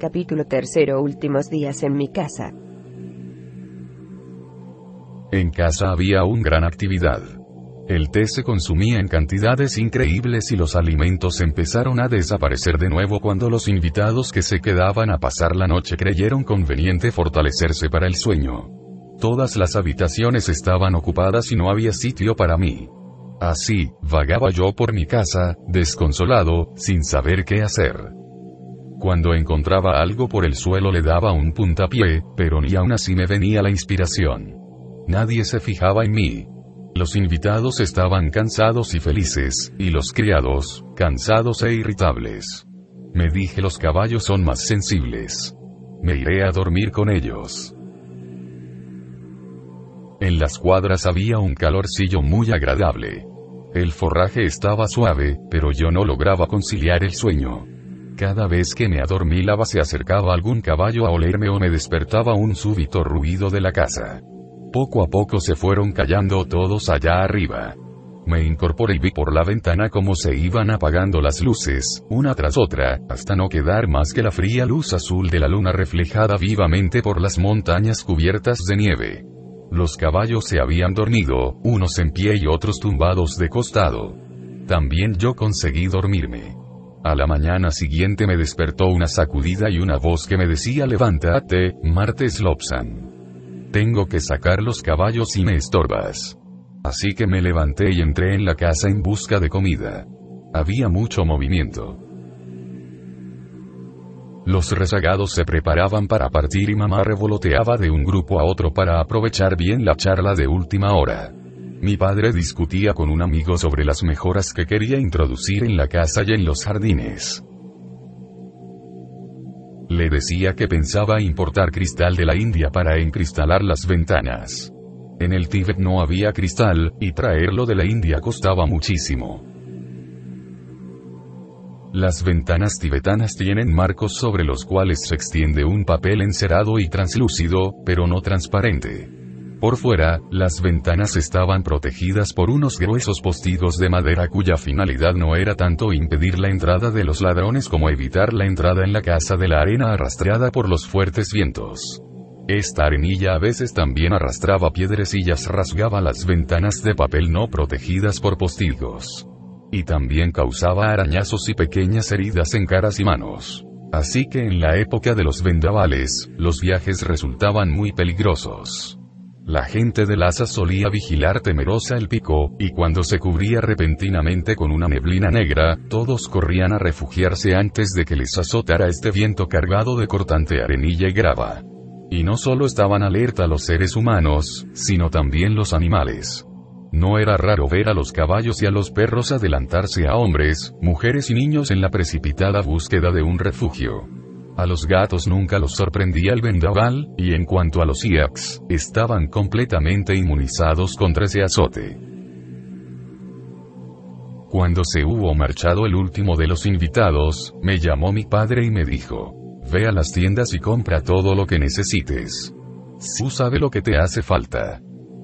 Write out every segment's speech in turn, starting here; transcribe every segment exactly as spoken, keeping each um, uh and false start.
Capítulo tercero. Últimos días en mi casa. En casa había aún gran actividad. El té se consumía en cantidades increíbles y los alimentos empezaron a desaparecer de nuevo cuando los invitados que se quedaban a pasar la noche creyeron conveniente fortalecerse para el sueño. Todas las habitaciones estaban ocupadas y no había sitio para mí. Así, vagaba yo por mi casa, desconsolado, sin saber qué hacer. Cuando encontraba algo por el suelo le daba un puntapié, pero ni aun así me venía la inspiración. Nadie se fijaba en mí. Los invitados estaban cansados y felices, y los criados, cansados e irritables. Me dije: los caballos son más sensibles. Me iré a dormir con ellos. En las cuadras había un calorcillo muy agradable. El forraje estaba suave, pero yo no lograba conciliar el sueño. Cada vez que me adormilaba se acercaba algún caballo a olerme o me despertaba un súbito ruido de la casa. Poco a poco se fueron callando todos allá arriba. Me incorporé y vi por la ventana cómo se iban apagando las luces, una tras otra, hasta no quedar más que la fría luz azul de la luna reflejada vivamente por las montañas cubiertas de nieve. Los caballos se habían dormido, unos en pie y otros tumbados de costado. También yo conseguí dormirme. A la mañana siguiente me despertó una sacudida y una voz que me decía: levántate, Marte Slopsan. Tengo que sacar los caballos y me estorbas. Así que me levanté y entré en la casa en busca de comida. Había mucho movimiento. Los rezagados se preparaban para partir y mamá revoloteaba de un grupo a otro para aprovechar bien la charla de última hora. Mi padre discutía con un amigo sobre las mejoras que quería introducir en la casa y en los jardines. Le decía que pensaba importar cristal de la India para encristalar las ventanas. En el Tíbet no había cristal, y traerlo de la India costaba muchísimo. Las ventanas tibetanas tienen marcos sobre los cuales se extiende un papel encerado y translúcido, pero no transparente. Por fuera, las ventanas estaban protegidas por unos gruesos postigos de madera cuya finalidad no era tanto impedir la entrada de los ladrones como evitar la entrada en la casa de la arena arrastrada por los fuertes vientos. Esta arenilla a veces también arrastraba piedrecillas, rasgaba las ventanas de papel no protegidas por postigos. Y también causaba arañazos y pequeñas heridas en caras y manos. Así que en la época de los vendavales, los viajes resultaban muy peligrosos. La gente de Lhasa solía vigilar temerosa el pico, y cuando se cubría repentinamente con una neblina negra, todos corrían a refugiarse antes de que les azotara este viento cargado de cortante arenilla y grava. Y no solo estaban alerta los seres humanos, sino también los animales. No era raro ver a los caballos y a los perros adelantarse a hombres, mujeres y niños en la precipitada búsqueda de un refugio. A los gatos nunca los sorprendía el vendaval, y en cuanto a los yaks, estaban completamente inmunizados contra ese azote. Cuando se hubo marchado el último de los invitados, me llamó mi padre y me dijo: ve a las tiendas y compra todo lo que necesites. Tú sabes lo que te hace falta.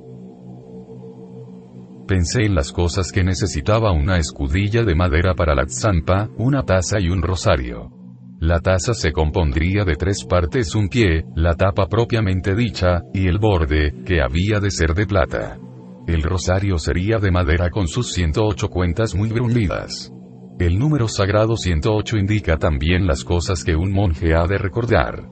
Pensé en las cosas que necesitaba: una escudilla de madera para la tzampa, una taza y un rosario. La taza se compondría de tres partes: un pie, la tapa propiamente dicha, y el borde, que había de ser de plata. El rosario sería de madera con sus ciento ocho cuentas muy bruñidas. El número sagrado ciento ocho indica también las cosas que un monje ha de recordar.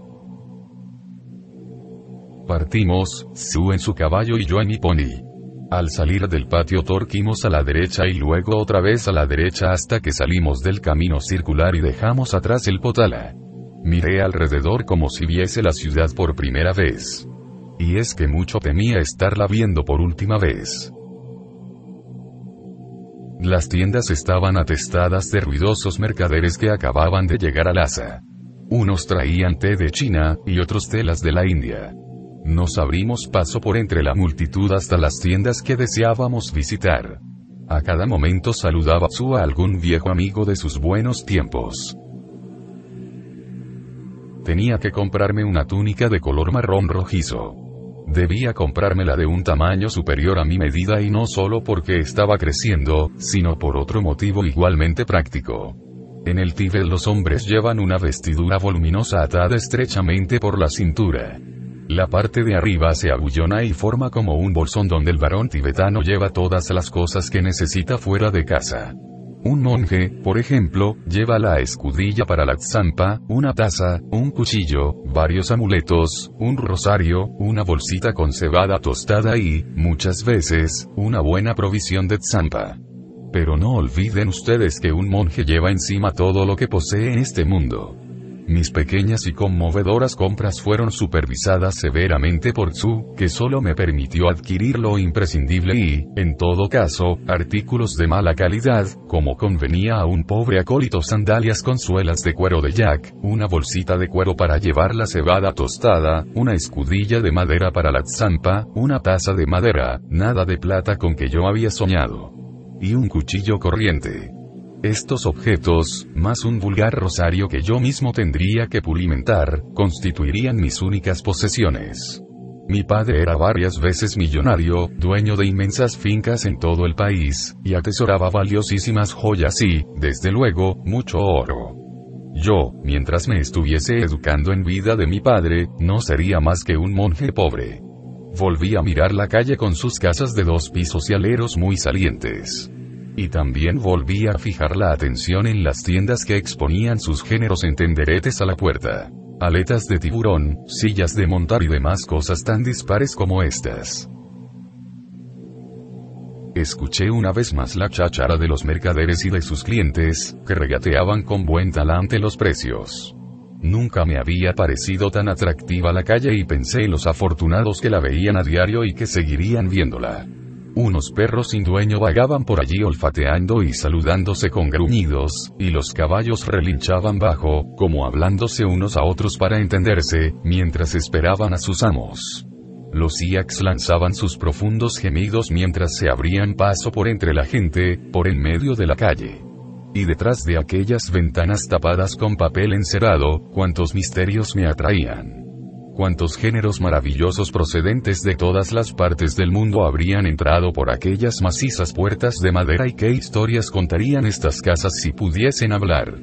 Partimos, Su en su caballo y yo en mi pony. Al salir del patio torquimos a la derecha y luego otra vez a la derecha hasta que salimos del camino circular y dejamos atrás el Potala. Miré alrededor como si viese la ciudad por primera vez. Y es que mucho temía estarla viendo por última vez. Las tiendas estaban atestadas de ruidosos mercaderes que acababan de llegar a Lhasa. Unos traían té de China, y otros telas de la India. Nos abrimos paso por entre la multitud hasta las tiendas que deseábamos visitar. A cada momento saludaba Su a algún viejo amigo de sus buenos tiempos. Tenía que comprarme una túnica de color marrón rojizo. Debía comprármela de un tamaño superior a mi medida, y no solo porque estaba creciendo, sino por otro motivo igualmente práctico. En el Tíbet los hombres llevan una vestidura voluminosa atada estrechamente por la cintura. La parte de arriba se abullona y forma como un bolsón donde el varón tibetano lleva todas las cosas que necesita fuera de casa. Un monje, por ejemplo, lleva la escudilla para la tzampa, una taza, un cuchillo, varios amuletos, un rosario, una bolsita con cebada tostada y, muchas veces, una buena provisión de tzampa. Pero no olviden ustedes que un monje lleva encima todo lo que posee en este mundo. Mis pequeñas y conmovedoras compras fueron supervisadas severamente por Tzu, que solo me permitió adquirir lo imprescindible y, en todo caso, artículos de mala calidad, como convenía a un pobre acólito: sandalias con suelas de cuero de yak, una bolsita de cuero para llevar la cebada tostada, una escudilla de madera para la tzampa, una taza de madera, nada de plata con que yo había soñado, y un cuchillo corriente. Estos objetos, más un vulgar rosario que yo mismo tendría que pulimentar, constituirían mis únicas posesiones. Mi padre era varias veces millonario, dueño de inmensas fincas en todo el país, y atesoraba valiosísimas joyas y, desde luego, mucho oro. Yo, mientras me estuviese educando en vida de mi padre, no sería más que un monje pobre. Volví a mirar la calle con sus casas de dos pisos y aleros muy salientes. Y también volví a fijar la atención en las tiendas que exponían sus géneros en tenderetes a la puerta. Aletas de tiburón, sillas de montar y demás cosas tan dispares como estas. Escuché una vez más la cháchara de los mercaderes y de sus clientes, que regateaban con buen talante los precios. Nunca me había parecido tan atractiva la calle y pensé en los afortunados que la veían a diario y que seguirían viéndola. Unos perros sin dueño vagaban por allí olfateando y saludándose con gruñidos, y los caballos relinchaban bajo, como hablándose unos a otros para entenderse, mientras esperaban a sus amos. Los yaks lanzaban sus profundos gemidos mientras se abrían paso por entre la gente, por en medio de la calle. Y detrás de aquellas ventanas tapadas con papel encerado, cuántos misterios me atraían. Cuántos géneros maravillosos procedentes de todas las partes del mundo habrían entrado por aquellas macizas puertas de madera y qué historias contarían estas casas si pudiesen hablar.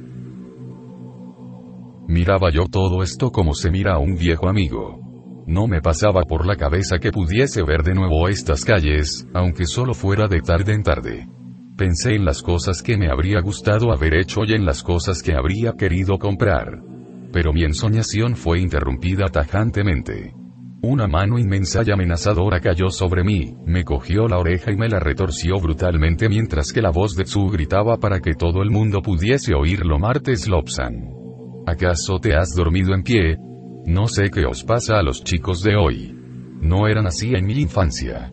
Miraba yo todo esto como se mira a un viejo amigo. No me pasaba por la cabeza que pudiese ver de nuevo estas calles, aunque solo fuera de tarde en tarde. Pensé en las cosas que me habría gustado haber hecho y en las cosas que habría querido comprar. Pero mi ensoñación fue interrumpida tajantemente. Una mano inmensa y amenazadora cayó sobre mí, me cogió la oreja y me la retorció brutalmente mientras que la voz de Tzu gritaba para que todo el mundo pudiese oírlo: Martes Lobsang. ¿Acaso te has dormido en pie? No sé qué os pasa a los chicos de hoy. No eran así en mi infancia.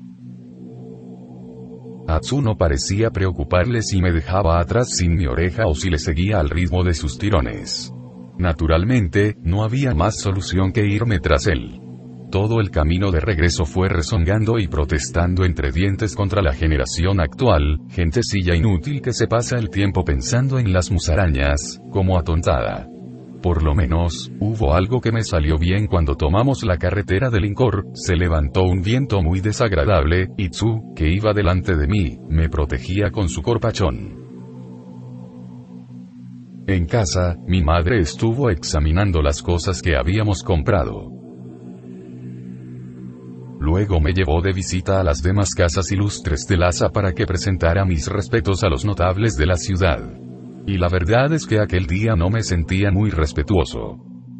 A Tzu no parecía preocuparle si me dejaba atrás sin mi oreja o si le seguía al ritmo de sus tirones. Naturalmente, no había más solución que irme tras él. Todo el camino de regreso fue rezongando y protestando entre dientes contra la generación actual, gentecilla inútil que se pasa el tiempo pensando en las musarañas, como atontada. Por lo menos, hubo algo que me salió bien cuando tomamos la carretera de Lincor, se levantó un viento muy desagradable, y Tzu, que iba delante de mí, me protegía con su corpachón. En casa, mi madre estuvo examinando las cosas que habíamos comprado. Luego me llevó de visita a las demás casas ilustres de Lhasa para que presentara mis respetos a los notables de la ciudad. Y la verdad es que aquel día no me sentía muy respetuoso.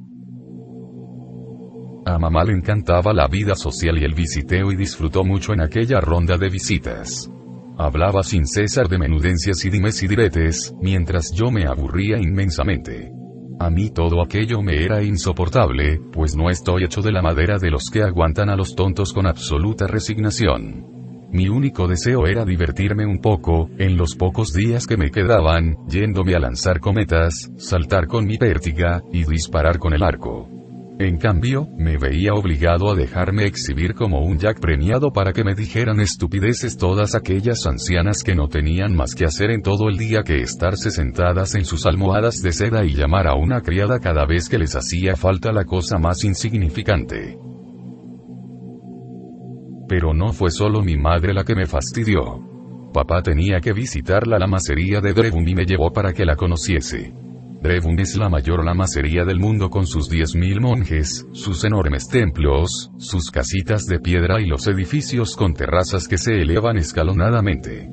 A mamá le encantaba la vida social y el visiteo y disfrutó mucho en aquella ronda de visitas. Hablaba sin cesar de menudencias y dimes y diretes, mientras yo me aburría inmensamente. A mí todo aquello me era insoportable, pues no estoy hecho de la madera de los que aguantan a los tontos con absoluta resignación. Mi único deseo era divertirme un poco, en los pocos días que me quedaban, yéndome a lanzar cometas, saltar con mi pértiga, y disparar con el arco. En cambio, me veía obligado a dejarme exhibir como un yak premiado para que me dijeran estupideces todas aquellas ancianas que no tenían más que hacer en todo el día que estarse sentadas en sus almohadas de seda y llamar a una criada cada vez que les hacía falta la cosa más insignificante. Pero no fue solo mi madre la que me fastidió. Papá tenía que visitar la lamasería de Drebun y me llevó para que la conociese. Drebun es la mayor lamasería del mundo con sus diez mil monjes, sus enormes templos, sus casitas de piedra y los edificios con terrazas que se elevan escalonadamente.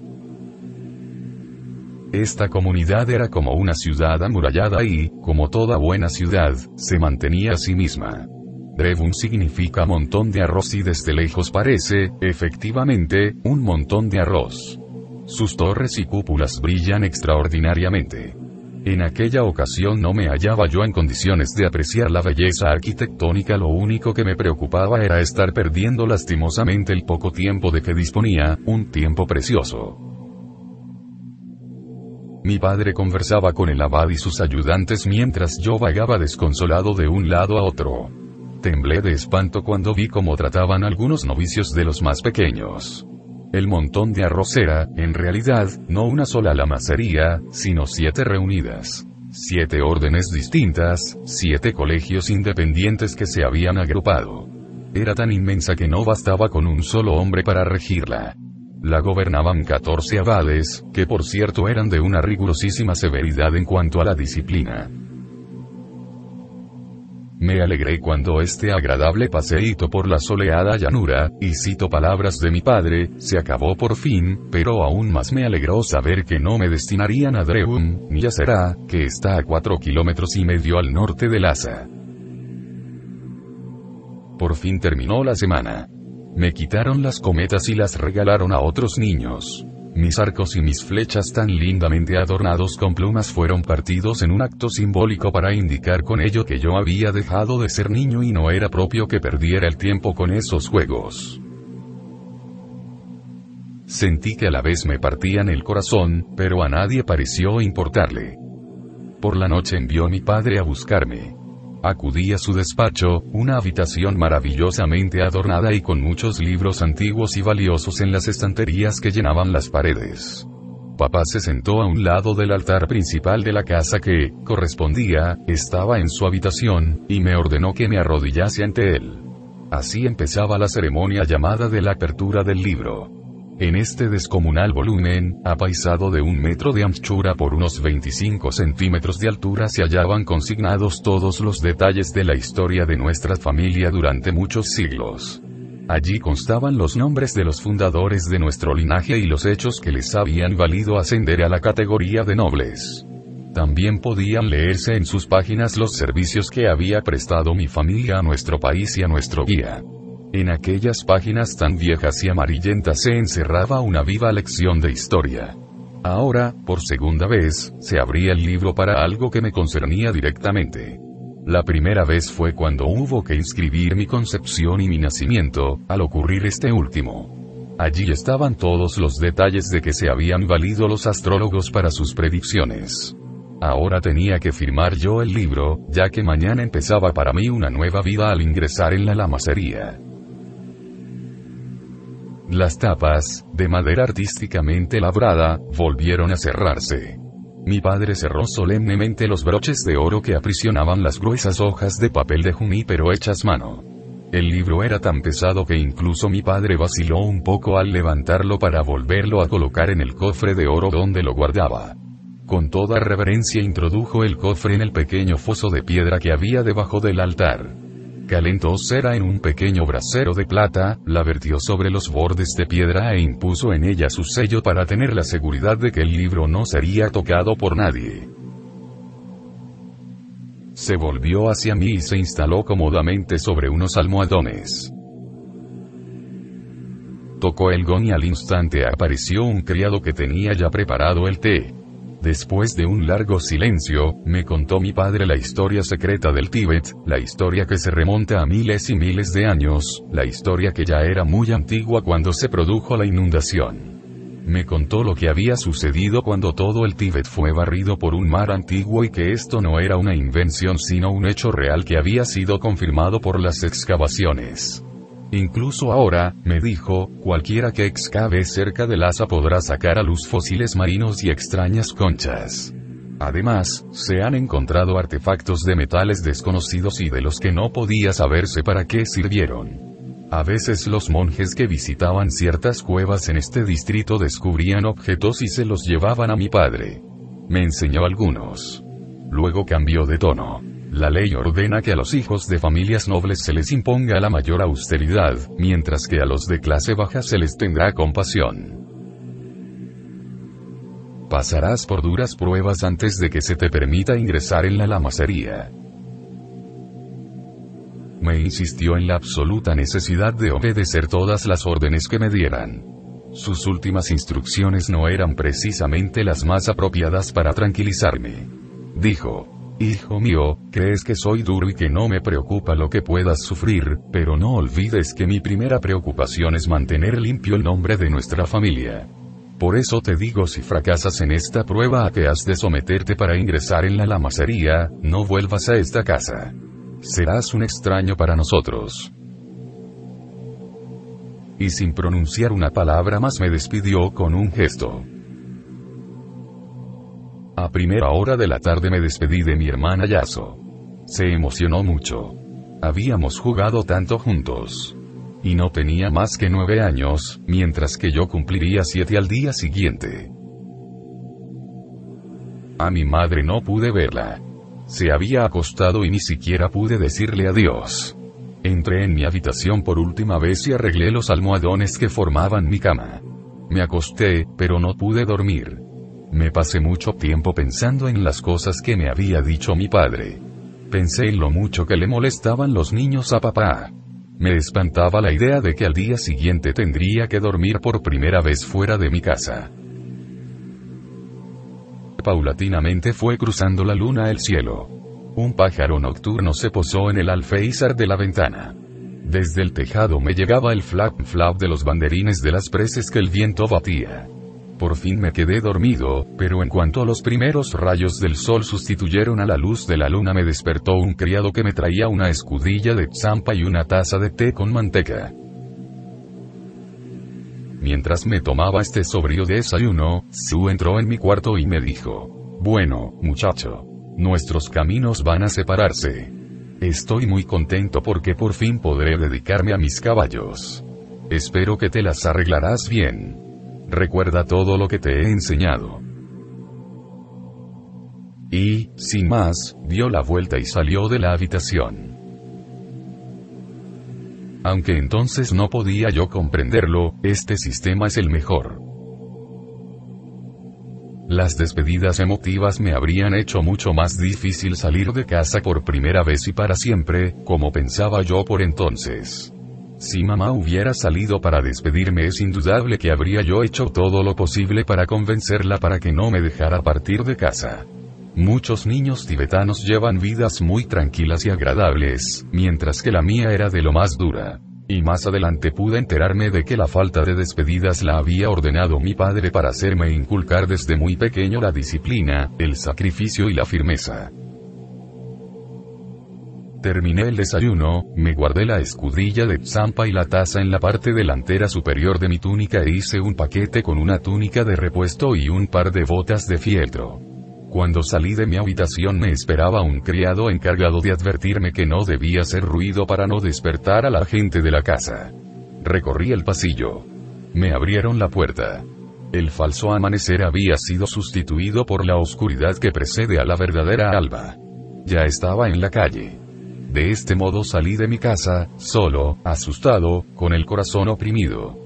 Esta comunidad era como una ciudad amurallada y, como toda buena ciudad, se mantenía a sí misma. Drebun significa montón de arroz y desde lejos parece, efectivamente, un montón de arroz. Sus torres y cúpulas brillan extraordinariamente. En aquella ocasión no me hallaba yo en condiciones de apreciar la belleza arquitectónica, lo único que me preocupaba era estar perdiendo lastimosamente el poco tiempo de que disponía, un tiempo precioso. Mi padre conversaba con el abad y sus ayudantes mientras yo vagaba desconsolado de un lado a otro. Temblé de espanto cuando vi cómo trataban algunos novicios de los más pequeños. El montón de arroz era, en realidad, no una sola lamasería, sino siete reunidas. Siete órdenes distintas, siete colegios independientes que se habían agrupado. Era tan inmensa que no bastaba con un solo hombre para regirla. La gobernaban catorce abades, que por cierto eran de una rigurosísima severidad en cuanto a la disciplina. Me alegré cuando este agradable paseíto por la soleada llanura, y cito palabras de mi padre, se acabó por fin, pero aún más me alegró saber que no me destinarían a Drebun, ni a Será, que está a cuatro kilómetros y medio al norte de Lhasa. Por fin terminó la semana. Me quitaron las cometas y las regalaron a otros niños. Mis arcos y mis flechas tan lindamente adornados con plumas fueron partidos en un acto simbólico para indicar con ello que yo había dejado de ser niño y no era propio que perdiera el tiempo con esos juegos. Sentí que a la vez me partían el corazón, pero a nadie pareció importarle. Por la noche envió mi padre a buscarme. Acudí a su despacho, una habitación maravillosamente adornada y con muchos libros antiguos y valiosos en las estanterías que llenaban las paredes. Papá se sentó a un lado del altar principal de la casa que, correspondía, estaba en su habitación, y me ordenó que me arrodillase ante él. Así empezaba la ceremonia llamada de la apertura del libro. En este descomunal volumen, apaisado de un metro de anchura por unos veinticinco centímetros de altura, se hallaban consignados todos los detalles de la historia de nuestra familia durante muchos siglos. Allí constaban los nombres de los fundadores de nuestro linaje y los hechos que les habían valido ascender a la categoría de nobles. También podían leerse en sus páginas los servicios que había prestado mi familia a nuestro país y a nuestro guía. En aquellas páginas tan viejas y amarillentas se encerraba una viva lección de historia. Ahora, por segunda vez, se abría el libro para algo que me concernía directamente. La primera vez fue cuando hubo que inscribir mi concepción y mi nacimiento, al ocurrir este último. Allí estaban todos los detalles de que se habían valido los astrólogos para sus predicciones. Ahora tenía que firmar yo el libro, ya que mañana empezaba para mí una nueva vida al ingresar en la lamasería. Las tapas, de madera artísticamente labrada, volvieron a cerrarse. Mi padre cerró solemnemente los broches de oro que aprisionaban las gruesas hojas de papel de junípero hechas mano. El libro era tan pesado que incluso mi padre vaciló un poco al levantarlo para volverlo a colocar en el cofre de oro donde lo guardaba. Con toda reverencia introdujo el cofre en el pequeño foso de piedra que había debajo del altar. Calentó cera en un pequeño brasero de plata, la vertió sobre los bordes de piedra e impuso en ella su sello para tener la seguridad de que el libro no sería tocado por nadie. Se volvió hacia mí y se instaló cómodamente sobre unos almohadones. Tocó el gong y al instante apareció un criado que tenía ya preparado el té. Después de un largo silencio, me contó mi padre la historia secreta del Tíbet, la historia que se remonta a miles y miles de años, la historia que ya era muy antigua cuando se produjo la inundación. Me contó lo que había sucedido cuando todo el Tíbet fue barrido por un mar antiguo y que esto no era una invención sino un hecho real que había sido confirmado por las excavaciones. Incluso ahora, me dijo, cualquiera que excave cerca de Lhasa podrá sacar a luz fósiles marinos y extrañas conchas. Además, se han encontrado artefactos de metales desconocidos y de los que no podía saberse para qué sirvieron. A veces los monjes que visitaban ciertas cuevas en este distrito descubrían objetos y se los llevaban a mi padre. Me enseñó algunos. Luego cambió de tono. La ley ordena que a los hijos de familias nobles se les imponga la mayor austeridad, mientras que a los de clase baja se les tendrá compasión. Pasarás por duras pruebas antes de que se te permita ingresar en la lamacería. Me insistió en la absoluta necesidad de obedecer todas las órdenes que me dieran. Sus últimas instrucciones no eran precisamente las más apropiadas para tranquilizarme. Dijo: hijo mío, crees que soy duro y que no me preocupa lo que puedas sufrir, pero no olvides que mi primera preocupación es mantener limpio el nombre de nuestra familia. Por eso te digo, si fracasas en esta prueba a que has de someterte para ingresar en la lamacería, no vuelvas a esta casa. Serás un extraño para nosotros. Y sin pronunciar una palabra más me despidió con un gesto. A primera hora de la tarde me despedí de mi hermana Yaso. Se emocionó mucho. Habíamos jugado tanto juntos. Y no tenía más que nueve años, mientras que yo cumpliría siete al día siguiente. A mi madre no pude verla. Se había acostado y ni siquiera pude decirle adiós. Entré en mi habitación por última vez y arreglé los almohadones que formaban mi cama. Me acosté, pero no pude dormir. Me pasé mucho tiempo pensando en las cosas que me había dicho mi padre. Pensé en lo mucho que le molestaban los niños a papá. Me espantaba la idea de que al día siguiente tendría que dormir por primera vez fuera de mi casa. Paulatinamente fue cruzando la luna el cielo. Un pájaro nocturno se posó en el alféizar de la ventana. Desde el tejado me llegaba el flap flap de los banderines de las preces que el viento batía. Por fin me quedé dormido, pero en cuanto los primeros rayos del sol sustituyeron a la luz de la luna me despertó un criado que me traía una escudilla de zampa y una taza de té con manteca. Mientras me tomaba este sobrio desayuno, Su entró en mi cuarto y me dijo: bueno, muchacho, nuestros caminos van a separarse. Estoy muy contento porque por fin podré dedicarme a mis caballos. Espero que te las arreglarás bien. Recuerda todo lo que te he enseñado. Y, sin más, dio la vuelta y salió de la habitación. Aunque entonces no podía yo comprenderlo, este sistema es el mejor. Las despedidas emotivas me habrían hecho mucho más difícil salir de casa por primera vez y para siempre, como pensaba yo por entonces. Si mamá hubiera salido para despedirme, es indudable que habría yo hecho todo lo posible para convencerla para que no me dejara partir de casa. Muchos niños tibetanos llevan vidas muy tranquilas y agradables, mientras que la mía era de lo más dura. Y más adelante pude enterarme de que la falta de despedidas la había ordenado mi padre para hacerme inculcar desde muy pequeño la disciplina, el sacrificio y la firmeza. Terminé el desayuno, me guardé la escudilla de zampa y la taza en la parte delantera superior de mi túnica e hice un paquete con una túnica de repuesto y un par de botas de fieltro. Cuando salí de mi habitación me esperaba un criado encargado de advertirme que no debía hacer ruido para no despertar a la gente de la casa. Recorrí el pasillo. Me abrieron la puerta. El falso amanecer había sido sustituido por la oscuridad que precede a la verdadera alba. Ya estaba en la calle. De este modo salí de mi casa, solo, asustado, con el corazón oprimido.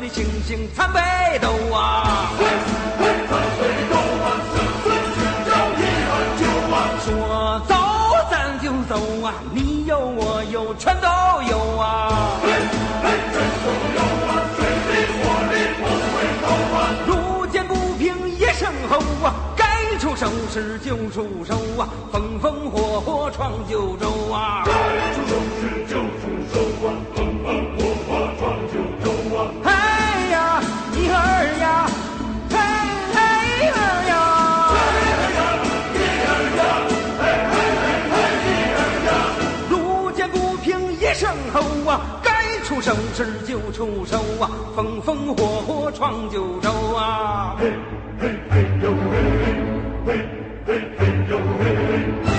的星星参北斗啊！ 嘿，嘿，参北斗啊，生存之道一二九啊！ 说走咱就走啊，你有我有全都有啊！ 嘿，嘿，人都有啊，水里火里不回头啊！ 路见不平一声吼啊，该出手时就出手啊，风风火火闯九州啊！ 该出手时就出手啊，风风火火闯九州啊！ 哎呀，一儿呀，嘿嘿儿呀， 一儿呀，嘿嘿嘿嘿一儿呀！ 路见不平一声吼啊，该出手时就出手啊，风风火火闯九州啊！ 嘿嘿嘿呦嘿嘿嘿嘿呦嘿嘿。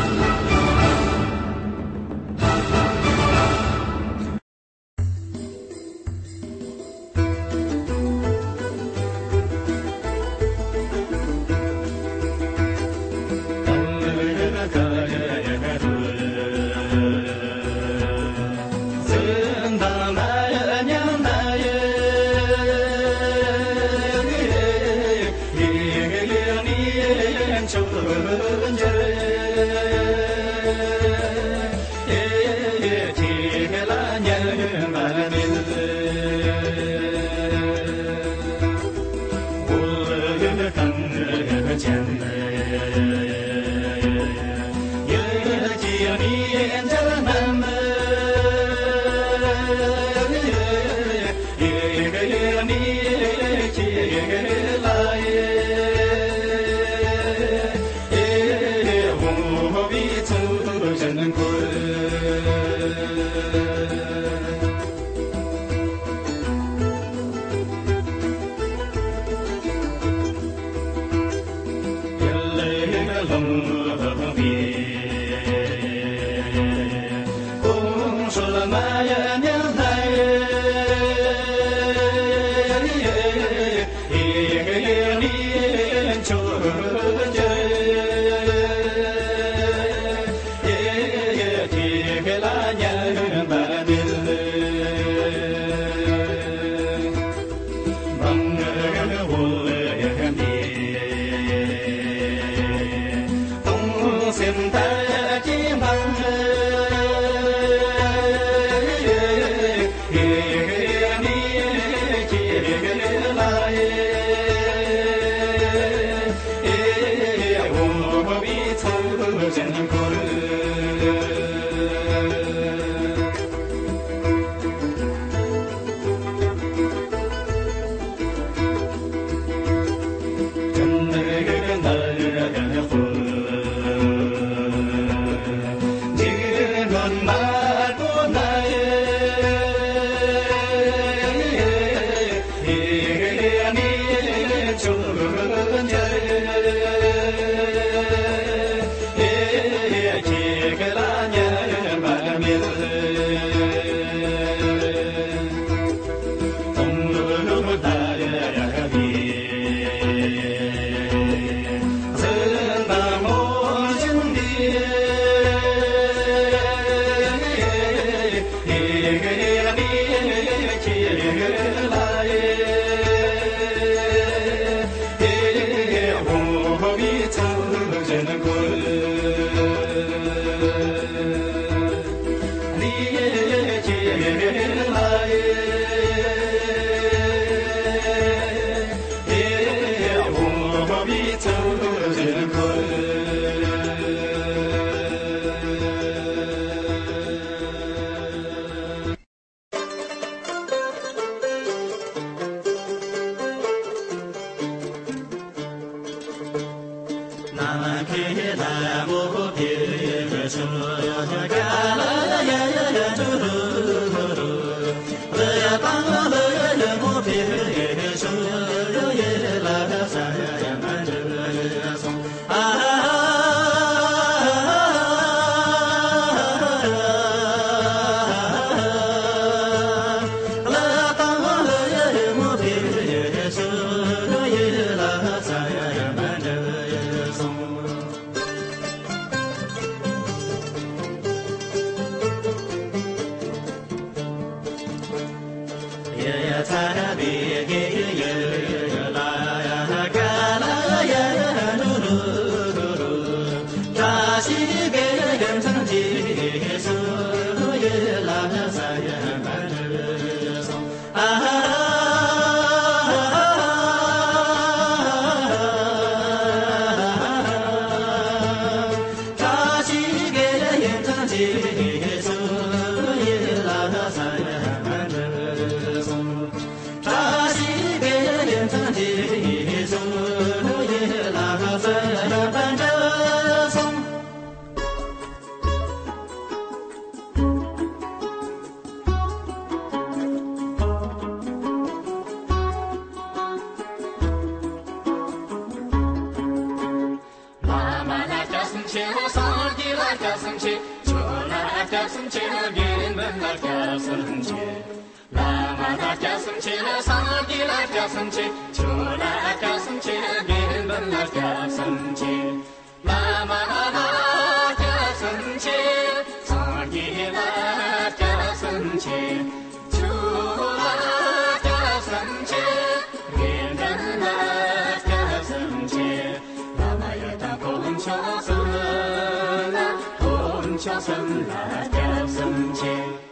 切，上帝来叫生气，求来叫生气，人们来叫生气。拉玛拉叫生气，上帝来叫生气，求来叫生气，人们来叫生气。拉玛拉叫生气，上帝来叫生气，求来叫生气，人们来叫生气。拉玛耶达公求生来，公求生来叫生气。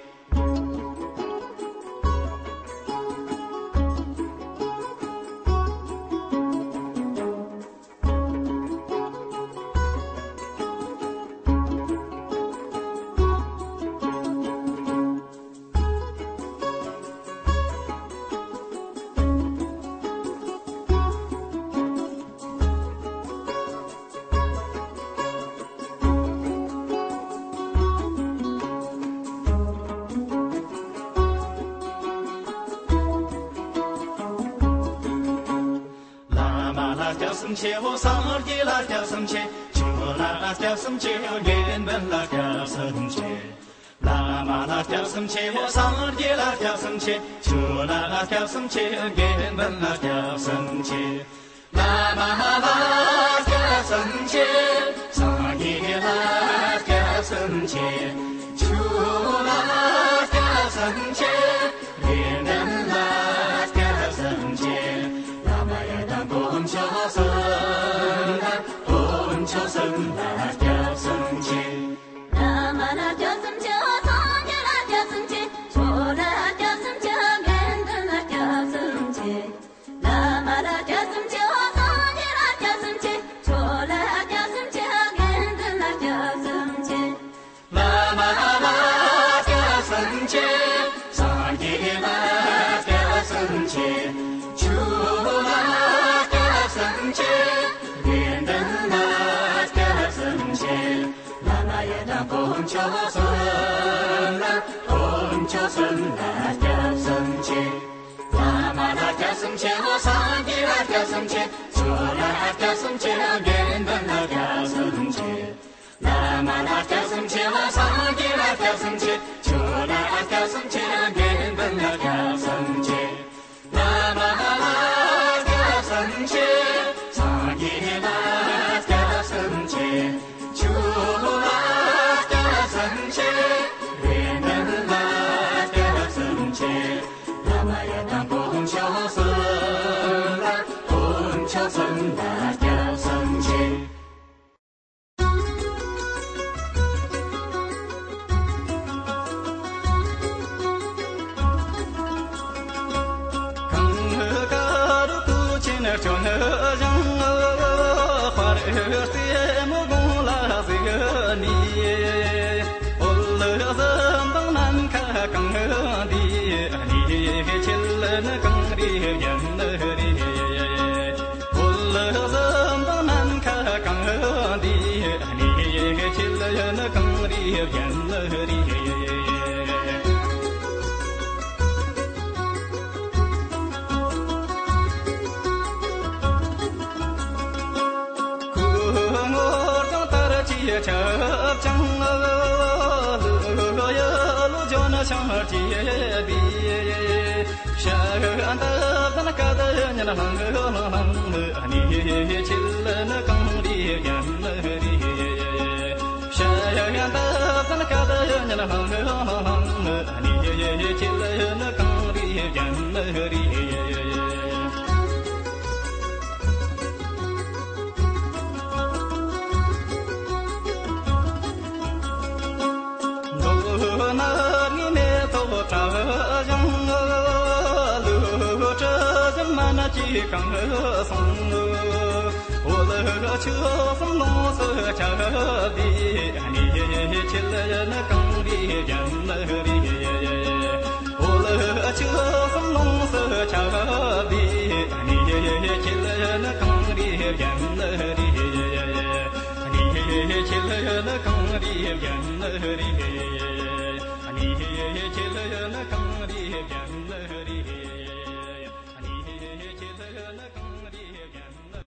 我上帝来叫生气，求来叫生气，人们来叫生气。拉玛拉叫生气，我上帝来叫生气，求来叫生气，人们来叫生气。拉玛拉叫生气，上帝来叫生气，求来叫生气，人们来叫生气。拉玛耶当公求生。求生来叫生气，拉玛拉叫生气，上帝来叫生气，求来叫生气，人们来叫生气。拉玛拉叫生气，上帝来叫生气，求来叫生气，人们来叫生气。拉玛拉叫生气，上帝来叫生气，求来叫生气，人们来。公求生来，公求生来叫生气。拉玛拉叫生气，我上帝来叫生气，求来叫生气，人们来叫生气。拉玛拉叫生气，我上帝来叫生气，求来叫生气，人们来叫生气。拉玛拉叫生气，上帝来叫生气，求来。生气，人们来叫生气，拉玛耶当公求生来，公求生来叫生气。更高的不见了就那人，花儿谁么公拉谁个你？更的你起了那更的人了的，我了人都难看更的你起了那更的人了的。我长大了几车江像铁壁，山的那个的那横横横，你起了那更的人了的，山的那个的那横横横，你起了那更的人了的。更松，我了秋风龙色茶的，你起了那更的人了的，我了秋风龙色茶的，你起了那更的人了的，你起了那更的人了的，你起了那更的人了的。